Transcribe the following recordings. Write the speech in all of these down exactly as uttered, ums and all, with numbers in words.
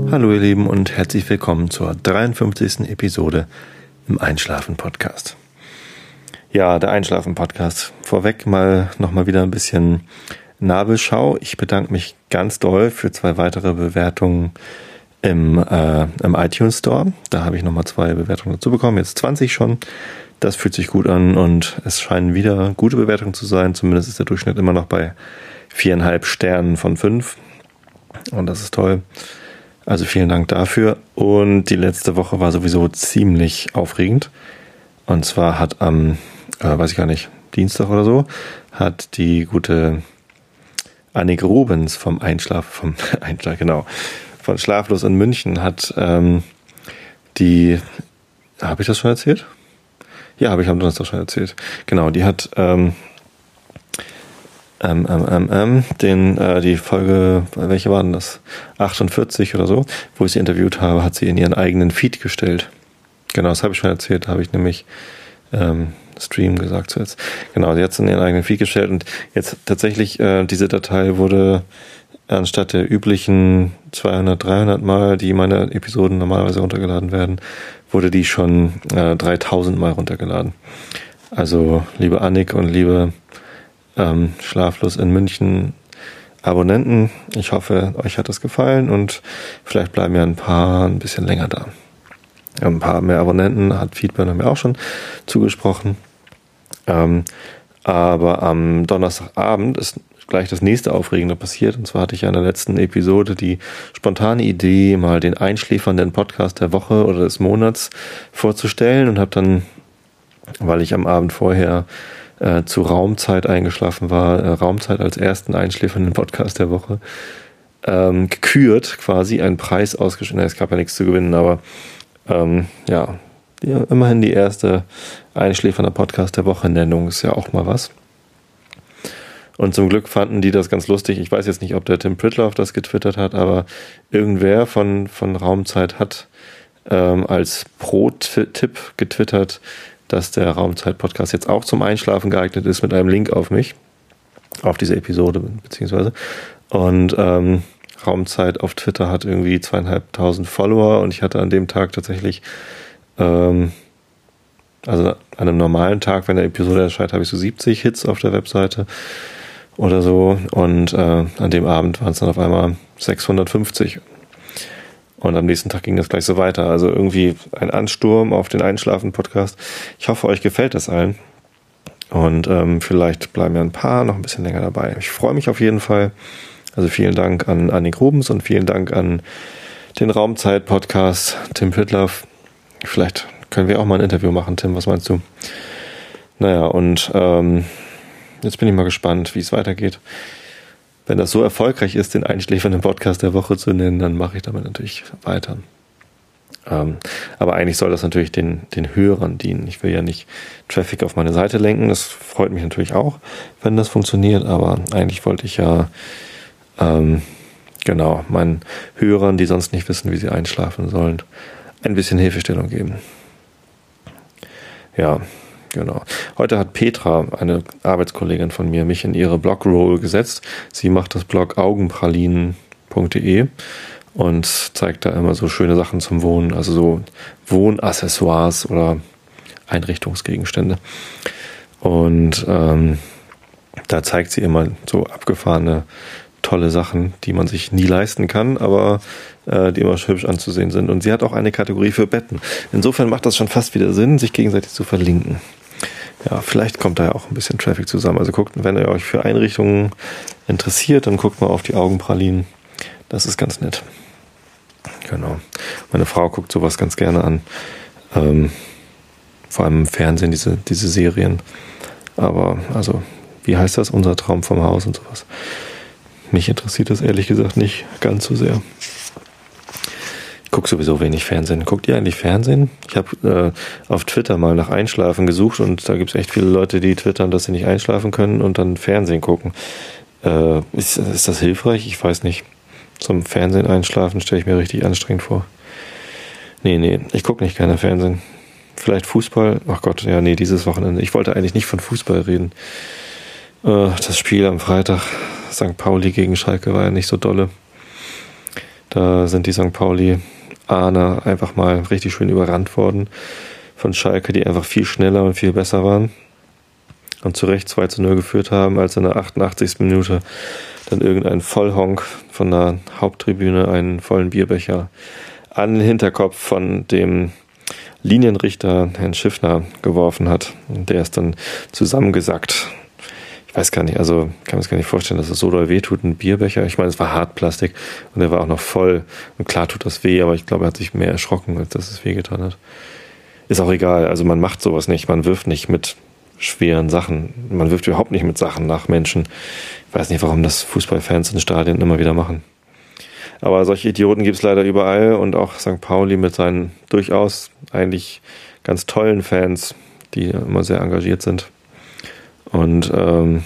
Hallo ihr Lieben und herzlich willkommen zur dreiundfünfzigsten Episode im Einschlafen-Podcast. Ja, der Einschlafen-Podcast. Vorweg mal nochmal wieder ein bisschen Nabelschau. Ich bedanke mich ganz doll für zwei weitere Bewertungen im, äh, im iTunes Store. Da habe ich nochmal zwei Bewertungen dazu bekommen, jetzt zwanzig schon. Das fühlt sich gut an und es scheinen wieder gute Bewertungen zu sein. Zumindest ist der Durchschnitt immer noch bei viereinhalb Sternen von fünf. Und das ist toll. Also vielen Dank dafür. Und die letzte Woche war sowieso ziemlich aufregend. Und zwar hat am, äh, weiß ich gar nicht, Dienstag oder so, hat die gute Annik Rubens vom Einschlaf, vom Einschlaf, genau, von Schlaflos in München hat ähm, die, habe ich das schon erzählt? Ja, habe ich am Donnerstag schon erzählt. Genau, die hat ähm, Ähm, ähm, ähm, ähm, den, äh, die Folge, welche war denn das? achtundvierzig oder so, wo ich sie interviewt habe, hat sie in ihren eigenen Feed gestellt. Genau, das habe ich schon erzählt, habe ich nämlich ähm, Stream gesagt zuletzt. Genau, sie hat es in ihren eigenen Feed gestellt und jetzt tatsächlich, äh, diese Datei wurde anstatt der üblichen zweihundert, dreihundert Mal, die meine Episoden normalerweise runtergeladen werden, wurde die schon äh, dreitausend Mal runtergeladen. Also, liebe Annik und liebe Ähm, Schlaflos in München Abonnenten. Ich hoffe, euch hat das gefallen und vielleicht bleiben ja ein paar ein bisschen länger da. Ein paar mehr Abonnenten hat Feedback mir auch schon zugesprochen. Ähm, aber am Donnerstagabend ist gleich das nächste Aufregende passiert. Und zwar hatte ich ja in der letzten Episode die spontane Idee, mal den einschläfernden Podcast der Woche oder des Monats vorzustellen und habe dann, weil ich am Abend vorher Äh, zu Raumzeit eingeschlafen war, äh, Raumzeit als ersten einschläfernden Podcast der Woche, ähm, gekürt quasi, einen Preis ausgeschrieben. Es gab ja nichts zu gewinnen, aber ähm, ja, die, immerhin die erste einschläfernde Podcast der Woche Nennung ist ja auch mal was. Und zum Glück fanden die das ganz lustig. Ich weiß jetzt nicht, ob der Tim Pritloff das getwittert hat, aber irgendwer von, von Raumzeit hat ähm, als Pro-Tipp getwittert, dass der Raumzeit-Podcast jetzt auch zum Einschlafen geeignet ist, mit einem Link auf mich, auf diese Episode beziehungsweise. Und ähm, Raumzeit auf Twitter hat irgendwie zweieinhalbtausend Follower und ich hatte an dem Tag tatsächlich, ähm, also an einem normalen Tag, wenn der Episode erscheint, habe ich so siebzig Hits auf der Webseite oder so und äh, an dem Abend waren es dann auf einmal sechshundertfünfzig. Und am nächsten Tag ging das gleich so weiter. Also irgendwie ein Ansturm auf den Einschlafen-Podcast. Ich hoffe, euch gefällt das allen. Und ähm, vielleicht bleiben ja ein paar noch ein bisschen länger dabei. Ich freue mich auf jeden Fall. Also vielen Dank an Annik Rubens und vielen Dank an den Raumzeit-Podcast Tim Pritloff. Vielleicht können wir auch mal ein Interview machen, Tim. Was meinst du? Naja, und ähm, jetzt bin ich mal gespannt, wie es weitergeht. Wenn das so erfolgreich ist, den einschläfernden Podcast der Woche zu nennen, dann mache ich damit natürlich weiter. Ähm, aber eigentlich soll das natürlich den, den Hörern dienen. Ich will ja nicht Traffic auf meine Seite lenken. Das freut mich natürlich auch, wenn das funktioniert. Aber eigentlich wollte ich ja ähm, genau meinen Hörern, die sonst nicht wissen, wie sie einschlafen sollen, ein bisschen Hilfestellung geben. Ja, genau. Heute hat Petra, eine Arbeitskollegin von mir, mich in ihre Blog-Roll gesetzt. Sie macht das Blog augenpralinen punkt de und zeigt da immer so schöne Sachen zum Wohnen, also so Wohnaccessoires oder Einrichtungsgegenstände. Und ähm, da zeigt sie immer so abgefahrene, tolle Sachen, die man sich nie leisten kann, aber äh, die immer hübsch anzusehen sind. Und sie hat auch eine Kategorie für Betten. Insofern macht das schon fast wieder Sinn, sich gegenseitig zu verlinken. Ja, vielleicht kommt da ja auch ein bisschen Traffic zusammen. Also guckt, wenn ihr euch für Einrichtungen interessiert, dann guckt mal auf die Augenpralinen. Das ist ganz nett. Genau. Meine Frau guckt sowas ganz gerne an. Ähm, vor allem im Fernsehen, diese, diese Serien. Aber, also, wie heißt das? Unser Traum vom Haus und sowas. Mich interessiert das ehrlich gesagt nicht ganz so sehr. Ich gucke sowieso wenig Fernsehen. Guckt ihr eigentlich Fernsehen? Ich habe äh, auf Twitter mal nach Einschlafen gesucht und da gibt es echt viele Leute, die twittern, dass sie nicht einschlafen können und dann Fernsehen gucken. Äh, ist, ist das hilfreich? Ich weiß nicht. Zum Fernsehen einschlafen stelle ich mir richtig anstrengend vor. Nee, nee, ich gucke nicht gerne Fernsehen. Vielleicht Fußball? Ach Gott, ja, nee, dieses Wochenende. Ich wollte eigentlich nicht von Fußball reden. Äh, das Spiel am Freitag, Sankt Pauli gegen Schalke, war ja nicht so dolle. Da sind die Sankt Pauli-Ahner einfach mal richtig schön überrannt worden von Schalke, die einfach viel schneller und viel besser waren und zu Recht zwei zu null geführt haben, als in der achtundachtzigsten Minute dann irgendein Vollhonk von der Haupttribüne einen vollen Bierbecher an den Hinterkopf von dem Linienrichter Herrn Schiffner geworfen hat. Und der ist dann zusammengesackt. Ich weiß gar nicht, also kann mir das gar nicht vorstellen, dass es so doll weh tut, ein Bierbecher. Ich meine, es war Hartplastik und der war auch noch voll. Und klar tut das weh, aber ich glaube, er hat sich mehr erschrocken, als dass es wehgetan hat. Ist auch egal, also man macht sowas nicht. Man wirft nicht mit schweren Sachen. Man wirft überhaupt nicht mit Sachen nach Menschen. Ich weiß nicht, warum das Fußballfans in Stadien immer wieder machen. Aber solche Idioten gibt es leider überall und auch Sankt Pauli mit seinen durchaus eigentlich ganz tollen Fans, die immer sehr engagiert sind. Und ähm,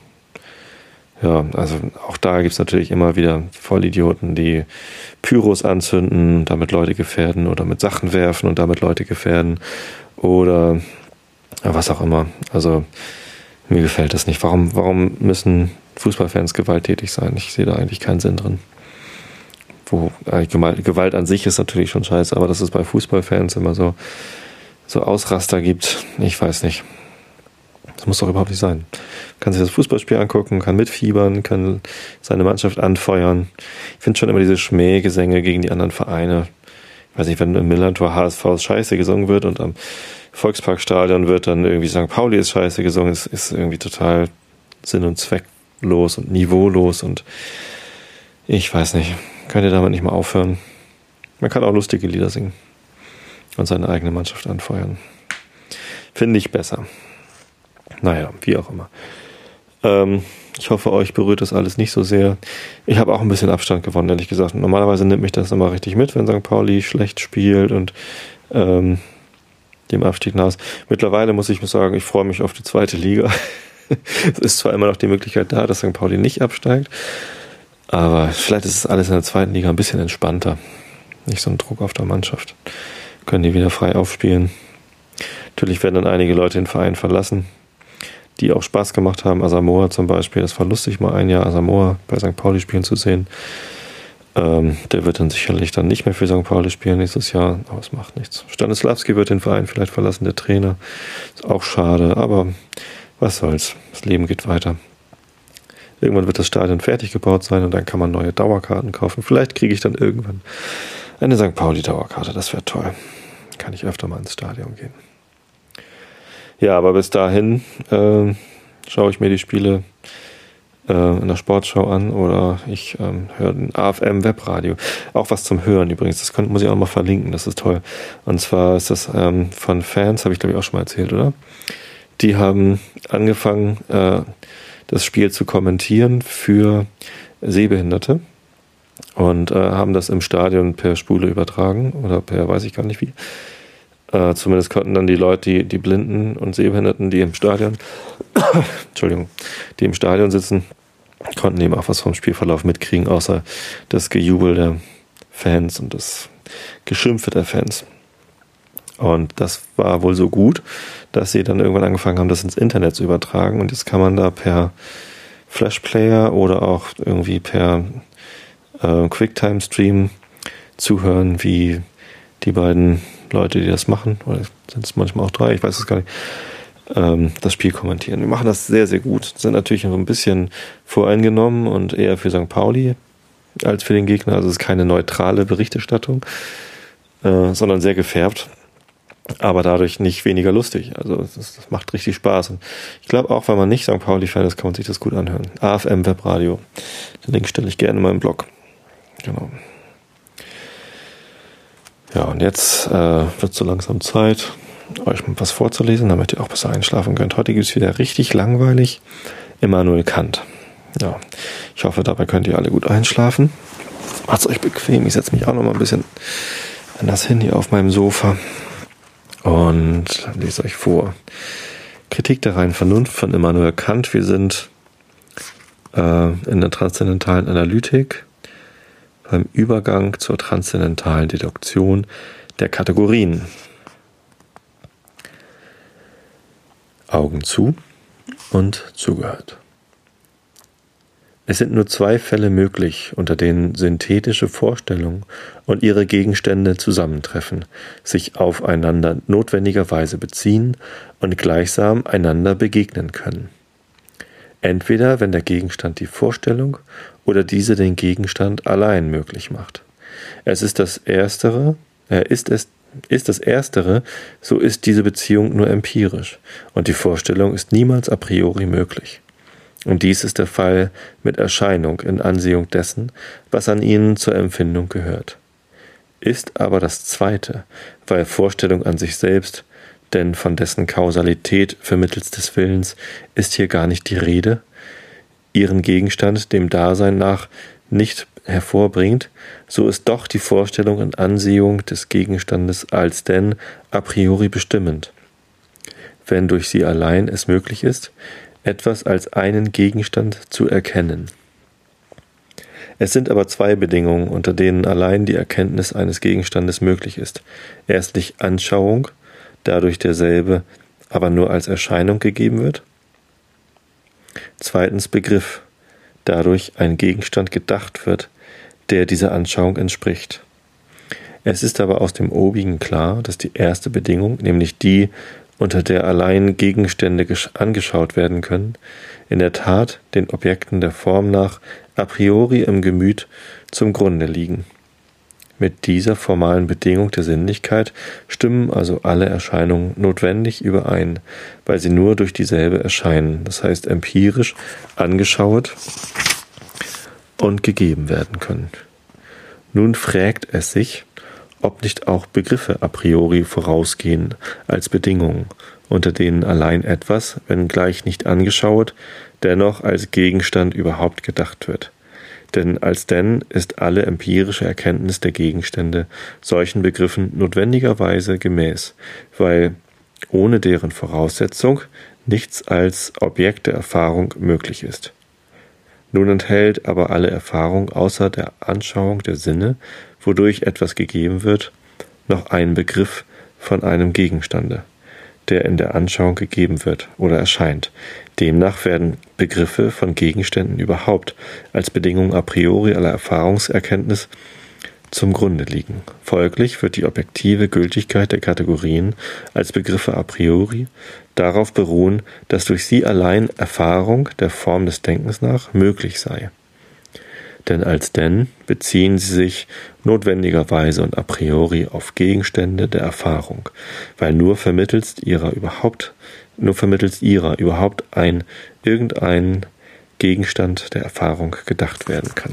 ja, also auch da gibt es natürlich immer wieder Vollidioten, die Pyros anzünden, damit Leute gefährden oder mit Sachen werfen und damit Leute gefährden oder ja, was auch immer. Also mir gefällt das nicht. Warum, warum müssen Fußballfans gewalttätig sein? Ich sehe da eigentlich keinen Sinn drin. Wo eigentlich Gewalt an sich ist natürlich schon scheiße, aber dass es bei Fußballfans immer so, so Ausraster gibt, ich weiß nicht. Das muss doch überhaupt nicht sein. Man kann sich das Fußballspiel angucken, kann mitfiebern, kann seine Mannschaft anfeuern. Ich finde schon immer diese Schmähgesänge gegen die anderen Vereine. Ich weiß nicht, wenn im Millantor H S V scheiße gesungen wird und am Volksparkstadion wird dann irgendwie Sankt Pauli ist scheiße gesungen, ist, ist irgendwie total sinn- und zwecklos und niveaulos und ich weiß nicht. Könnt ihr damit nicht mal aufhören? Man kann auch lustige Lieder singen und seine eigene Mannschaft anfeuern. Finde ich besser. Naja, wie auch immer. Ähm, ich hoffe, euch berührt das alles nicht so sehr. Ich habe auch ein bisschen Abstand gewonnen, ehrlich gesagt. Normalerweise nimmt mich das immer richtig mit, wenn Sankt Pauli schlecht spielt und ähm, dem Abstieg nahe ist. Mittlerweile muss ich sagen, ich freue mich auf die zweite Liga. Es ist zwar immer noch die Möglichkeit da, dass Sankt Pauli nicht absteigt, aber vielleicht ist es alles in der zweiten Liga ein bisschen entspannter. Nicht so ein Druck auf der Mannschaft. Können die wieder frei aufspielen. Natürlich werden dann einige Leute den Verein verlassen, die auch Spaß gemacht haben. Asamoah zum Beispiel. Das war lustig, mal ein Jahr Asamoah bei Sankt Pauli spielen zu sehen. Ähm, der wird dann sicherlich dann nicht mehr für Sankt Pauli spielen nächstes Jahr. Aber es macht nichts. Stanislawski wird den Verein vielleicht verlassen, der Trainer. Ist auch schade, aber was soll's. Das Leben geht weiter. Irgendwann wird das Stadion fertig gebaut sein und dann kann man neue Dauerkarten kaufen. Vielleicht kriege ich dann irgendwann eine Sankt Pauli-Dauerkarte. Das wäre toll. Kann ich öfter mal ins Stadion gehen. Ja, aber bis dahin äh, schaue ich mir die Spiele äh, in der Sportschau an oder ich ähm, höre den A F M Webradio. Auch was zum Hören übrigens. Das kann, muss ich auch mal verlinken. Das ist toll. Und zwar ist das ähm, von Fans, habe ich glaube ich auch schon mal erzählt, oder? Die haben angefangen, äh, das Spiel zu kommentieren für Sehbehinderte und äh, haben das im Stadion per Spule übertragen oder per weiß ich gar nicht wie. Äh, zumindest konnten dann die Leute, die, die Blinden und Sehbehinderten, die im Stadion Entschuldigung, die im Stadion sitzen, konnten eben auch was vom Spielverlauf mitkriegen, außer das Gejubel der Fans und das Geschimpfe der Fans. Und das war wohl so gut, dass sie dann irgendwann angefangen haben, das ins Internet zu übertragen. Und jetzt kann man da per Flashplayer oder auch irgendwie per äh, Quicktime-Stream zuhören, wie die beiden Leute, die das machen, oder sind es manchmal auch drei, ich weiß es gar nicht, ähm, das Spiel kommentieren. Wir machen das sehr, sehr gut. Sind natürlich noch ein bisschen voreingenommen und eher für Sankt Pauli als für den Gegner. Also es ist keine neutrale Berichterstattung, äh, sondern sehr gefärbt. Aber dadurch nicht weniger lustig. Also das, das macht richtig Spaß. Und ich glaube auch, wenn man nicht Sankt Pauli-Fan ist, kann man sich das gut anhören. A F M Webradio. Den Link stelle ich gerne in meinem Blog. Genau. Ja, und jetzt äh, wird so langsam Zeit, euch was vorzulesen, damit ihr auch besser einschlafen könnt. Heute gibt es wieder richtig langweilig Immanuel Kant. Ja, ich hoffe, dabei könnt ihr alle gut einschlafen. Macht's euch bequem. Ich setze mich auch noch mal ein bisschen an das Handy auf meinem Sofa und lese euch vor. Kritik der reinen Vernunft von Immanuel Kant. Wir sind äh, in der transzendentalen Analytik beim Übergang zur transzendentalen Deduktion der Kategorien. Augen zu und zugehört. Es sind nur zwei Fälle möglich, unter denen synthetische Vorstellungen und ihre Gegenstände zusammentreffen, sich aufeinander notwendigerweise beziehen und gleichsam einander begegnen können. Entweder wenn der Gegenstand die Vorstellung oder diese den Gegenstand allein möglich macht. Es ist das Erstere, äh, ist es Ist das Erstere, so ist diese Beziehung nur empirisch und die Vorstellung ist niemals a priori möglich. Und dies ist der Fall mit Erscheinung in Ansehung dessen, was an ihnen zur Empfindung gehört. Ist aber das Zweite, weil Vorstellung an sich selbst, denn von dessen Kausalität vermittels des Willens ist hier gar nicht die Rede, ihren Gegenstand dem Dasein nach nicht hervorbringt, so ist doch die Vorstellung in Ansehung des Gegenstandes als denn a priori bestimmend, wenn durch sie allein es möglich ist, etwas als einen Gegenstand zu erkennen. Es sind aber zwei Bedingungen, unter denen allein die Erkenntnis eines Gegenstandes möglich ist. Erstlich Anschauung, dadurch derselbe aber nur als Erscheinung gegeben wird. Zweitens Begriff, dadurch ein Gegenstand gedacht wird, der dieser Anschauung entspricht. Es ist aber aus dem Obigen klar, dass die erste Bedingung, nämlich die, unter der allein Gegenstände angeschaut werden können, in der Tat den Objekten der Form nach a priori im Gemüt zum Grunde liegen. Mit dieser formalen Bedingung der Sinnlichkeit stimmen also alle Erscheinungen notwendig überein, weil sie nur durch dieselbe erscheinen, das heißt empirisch angeschaut und gegeben werden können. Nun fragt es sich, ob nicht auch Begriffe a priori vorausgehen als Bedingungen, unter denen allein etwas, wenngleich nicht angeschaut, dennoch als Gegenstand überhaupt gedacht wird. Denn als denn ist alle empirische Erkenntnis der Gegenstände solchen Begriffen notwendigerweise gemäß, weil ohne deren Voraussetzung nichts als Objekt der Erfahrung möglich ist. Nun enthält aber alle Erfahrung außer der Anschauung der Sinne, wodurch etwas gegeben wird, noch einen Begriff von einem Gegenstande, der in der Anschauung gegeben wird oder erscheint. Demnach werden Begriffe von Gegenständen überhaupt als Bedingung a priori aller Erfahrungserkenntnis zum Grunde liegen. Folglich wird die objektive Gültigkeit der Kategorien als Begriffe a priori darauf beruhen, dass durch sie allein Erfahrung der Form des Denkens nach möglich sei. Denn als denn beziehen sie sich notwendigerweise und a priori auf Gegenstände der Erfahrung, weil nur vermittels ihrer überhaupt, nur vermittels ihrer überhaupt ein irgendein Gegenstand der Erfahrung gedacht werden kann.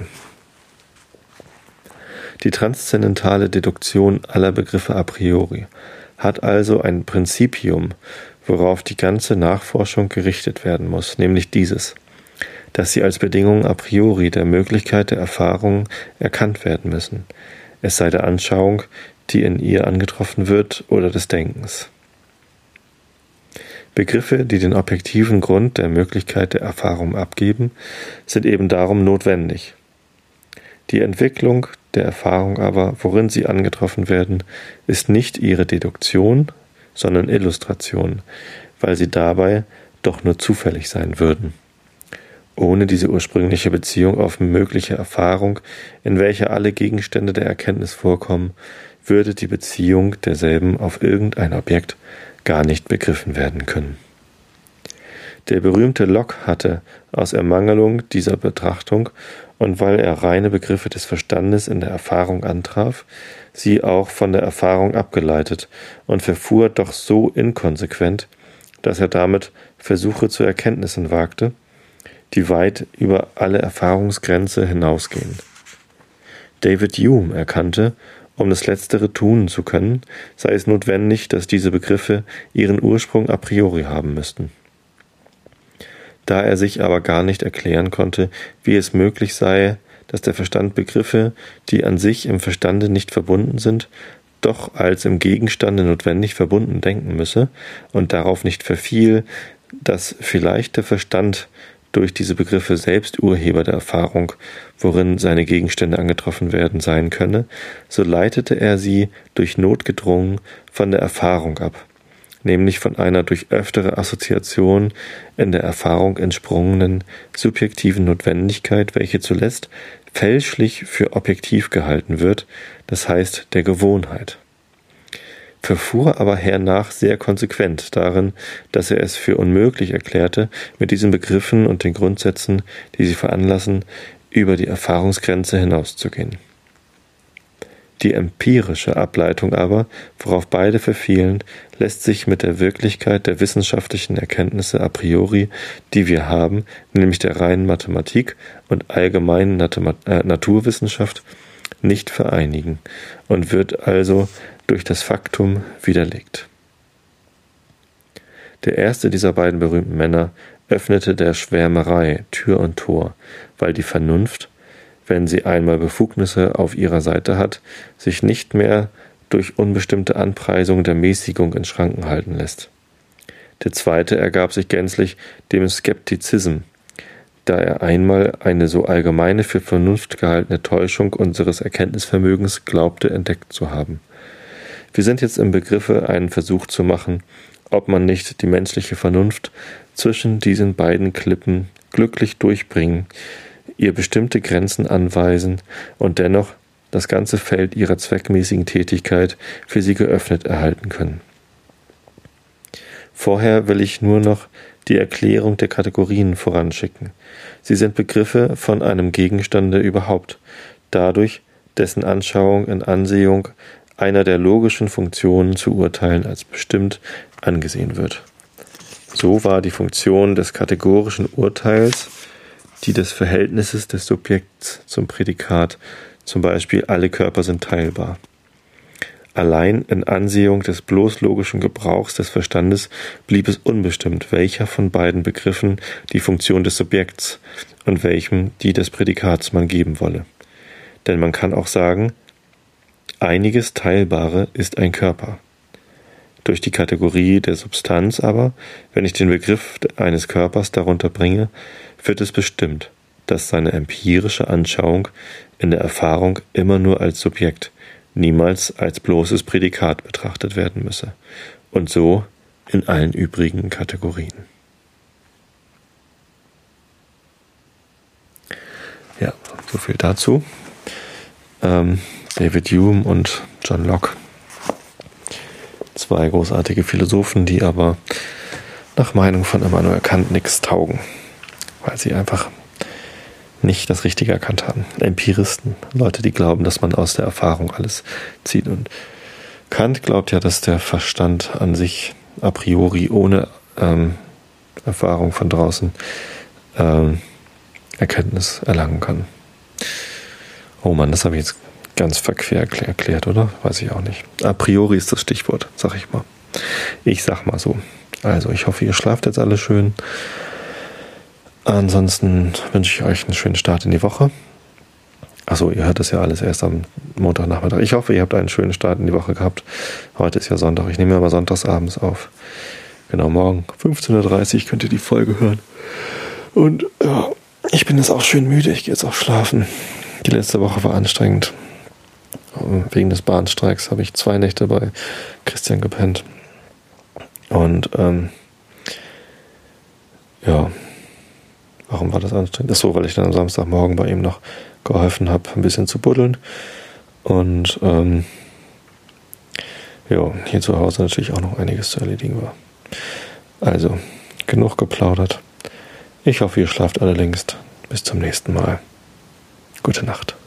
Die transzendentale Deduktion aller Begriffe a priori hat also ein Prinzipium, worauf die ganze Nachforschung gerichtet werden muss, nämlich dieses, dass sie als Bedingung a priori der Möglichkeit der Erfahrung erkannt werden müssen, es sei der Anschauung, die in ihr angetroffen wird, oder des Denkens. Begriffe, die den objektiven Grund der Möglichkeit der Erfahrung abgeben, sind eben darum notwendig. Die Entwicklung der Erfahrung aber, worin sie angetroffen werden, ist nicht ihre Deduktion, sondern Illustration, weil sie dabei doch nur zufällig sein würden. Ohne diese ursprüngliche Beziehung auf mögliche Erfahrung, in welcher alle Gegenstände der Erkenntnis vorkommen, würde die Beziehung derselben auf irgendein Objekt gar nicht begriffen werden können. Der berühmte Locke hatte, aus Ermangelung dieser Betrachtung und weil er reine Begriffe des Verstandes in der Erfahrung antraf, sie auch von der Erfahrung abgeleitet und verfuhr doch so inkonsequent, dass er damit Versuche zu Erkenntnissen wagte, die weit über alle Erfahrungsgrenze hinausgehen. David Hume erkannte, um das Letztere tun zu können, sei es notwendig, dass diese Begriffe ihren Ursprung a priori haben müssten. Da er sich aber gar nicht erklären konnte, wie es möglich sei, dass der Verstand Begriffe, die an sich im Verstande nicht verbunden sind, doch als im Gegenstande notwendig verbunden denken müsse und darauf nicht verfiel, dass vielleicht der Verstand durch diese Begriffe selbst Urheber der Erfahrung, worin seine Gegenstände angetroffen werden, sein könne, so leitete er sie durch Not gedrungen von der Erfahrung ab, nämlich von einer durch öftere Assoziation in der Erfahrung entsprungenen subjektiven Notwendigkeit, welche zuletzt fälschlich für objektiv gehalten wird, das heißt der Gewohnheit. Verfuhr aber hernach sehr konsequent darin, dass er es für unmöglich erklärte, mit diesen Begriffen und den Grundsätzen, die sie veranlassen, über die Erfahrungsgrenze hinauszugehen. Die empirische Ableitung aber, worauf beide verfielen, lässt sich mit der Wirklichkeit der wissenschaftlichen Erkenntnisse a priori, die wir haben, nämlich der reinen Mathematik und allgemeinen Naturwissenschaft, nicht vereinigen und wird also durch das Faktum widerlegt. Der erste dieser beiden berühmten Männer öffnete der Schwärmerei Tür und Tor, weil die Vernunft, wenn sie einmal Befugnisse auf ihrer Seite hat, sich nicht mehr durch unbestimmte Anpreisung der Mäßigung in Schranken halten lässt. Der zweite ergab sich gänzlich dem Skeptizism, da er einmal eine so allgemeine für Vernunft gehaltene Täuschung unseres Erkenntnisvermögens glaubte, entdeckt zu haben. Wir sind jetzt im Begriffe, einen Versuch zu machen, ob man nicht die menschliche Vernunft zwischen diesen beiden Klippen glücklich durchbringen, ihr bestimmte Grenzen anweisen und dennoch das ganze Feld ihrer zweckmäßigen Tätigkeit für sie geöffnet erhalten können. Vorher will ich nur noch die Erklärung der Kategorien voranschicken. Sie sind Begriffe von einem Gegenstande überhaupt, dadurch dessen Anschauung in Ansehung einer der logischen Funktionen zu urteilen als bestimmt angesehen wird. So war die Funktion des kategorischen Urteils die des Verhältnisses des Subjekts zum Prädikat, zum Beispiel alle Körper sind teilbar. Allein in Ansehung des bloß logischen Gebrauchs des Verstandes blieb es unbestimmt, welcher von beiden Begriffen die Funktion des Subjekts und welchem die des Prädikats man geben wolle. Denn man kann auch sagen, einiges Teilbare ist ein Körper. Durch die Kategorie der Substanz aber, wenn ich den Begriff eines Körpers darunter bringe, wird es bestimmt, dass seine empirische Anschauung in der Erfahrung immer nur als Subjekt, niemals als bloßes Prädikat betrachtet werden müsse. Und so in allen übrigen Kategorien. Ja, so viel dazu. Ähm, David Hume und John Locke. Zwei großartige Philosophen, die aber nach Meinung von Immanuel Kant nichts taugen, weil sie einfach nicht das Richtige erkannt haben. Empiristen, Leute, die glauben, dass man aus der Erfahrung alles zieht. Und Kant glaubt ja, dass der Verstand an sich a priori ohne ähm, Erfahrung von draußen ähm, Erkenntnis erlangen kann. Oh Mann, das habe ich jetzt ganz verquer erklärt, oder? Weiß ich auch nicht. A priori ist das Stichwort, sag ich mal. Ich sag mal so. Also, ich hoffe, ihr schlaft jetzt alle schön. Ansonsten wünsche ich euch einen schönen Start in die Woche. Achso, ihr hört das ja alles erst am Montagnachmittag. Ich hoffe, ihr habt einen schönen Start in die Woche gehabt. Heute ist ja Sonntag. Ich nehme ja mal sonntagsabends auf. Genau, morgen fünfzehn Uhr dreißig könnt ihr die Folge hören. Und ja, ich bin jetzt auch schön müde. Ich gehe jetzt auch schlafen. Die letzte Woche war anstrengend. Wegen des Bahnstreiks habe ich zwei Nächte bei Christian gepennt. Und ähm, ja, warum war das anstrengend? Ach so, weil ich dann am Samstagmorgen bei ihm noch geholfen habe, ein bisschen zu buddeln. Und ähm, ja, hier zu Hause natürlich auch noch einiges zu erledigen war. Also, genug geplaudert. Ich hoffe, ihr schlaft alle längst. Bis zum nächsten Mal. Gute Nacht.